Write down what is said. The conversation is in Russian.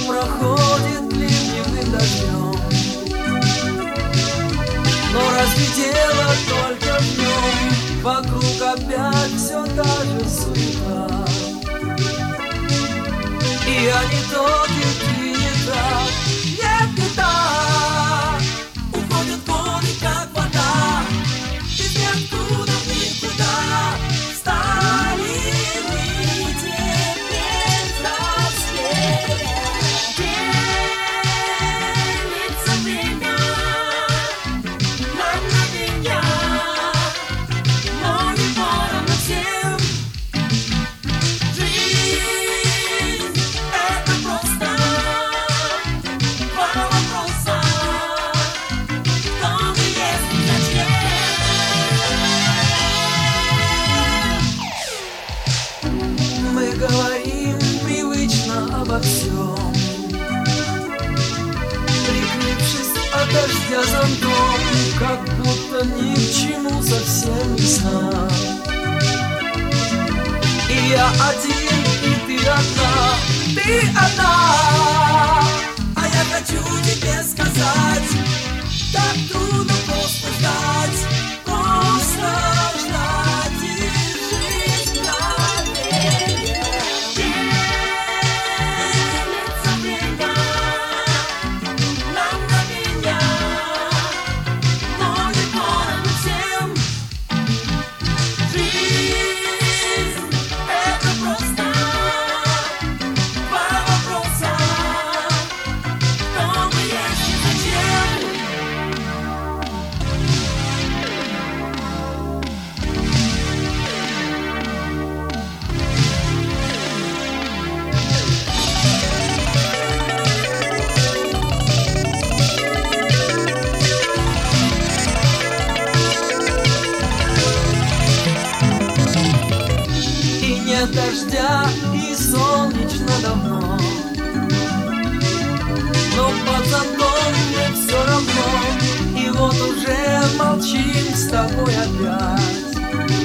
проходит ливневым дождем. Но разве дело только в нем? Вокруг опять все та же суета. И я не тот, и ты не так. Нет, не так. Уходят годы, как вода, без ниоткуда в никуда. Стали мы теперь взрослее. Делится время на мгновенья, но не поровну всем. Жизнь — это просто два вопроса: кто мы есть и зачем. Мы говорим привычно обо всем, прикрывшись от дождя зонтом, как будто ни к чему совсем не весна. И я один, и ты одна, ты одна. А я хочу тебе сказать: так трудно просто ждать, просто ждать и жить мгновенье. Делится время на мгновенья, но не поровну всем. Жизнь — это просто два вопроса: кто мы есть и зачем. И нет дождя, и солнечно давно, но под зонтом мне все равно. И вот уже молчим с тобой опять.